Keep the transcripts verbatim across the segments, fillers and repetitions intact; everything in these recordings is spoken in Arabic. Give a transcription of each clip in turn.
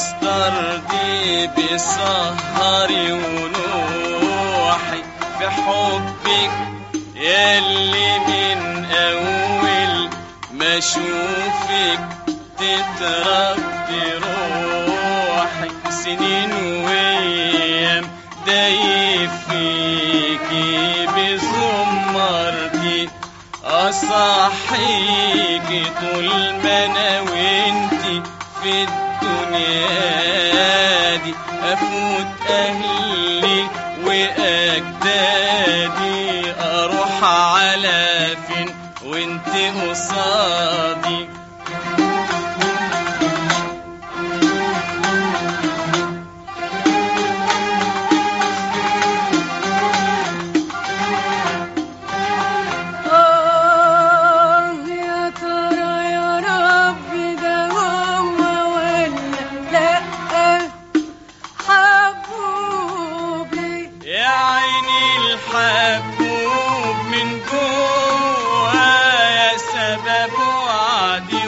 استرضي بسهري ونوحي في حبك ياللي من أول ما أشوفك تتربي روحي. سنين وأيام دايب فيكي بزمرتي أصحيكي طول ما أنا وإنتي في الدنيا دي. أفوت أهلي وأجدادي أروح على فين وإنتي قصادي. حبوب من جوايا سبب وعدي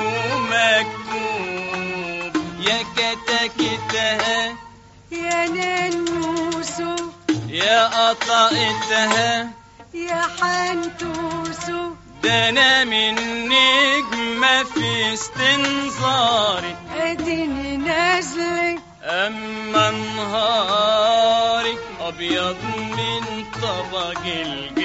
ومكتوب. يا كتكتها يا ننوسو يا قطقتها يا حنتوسو. ده انا من نجمة في استنظاري اديني نازلة اما نهاري ابيض من طبق الجبل.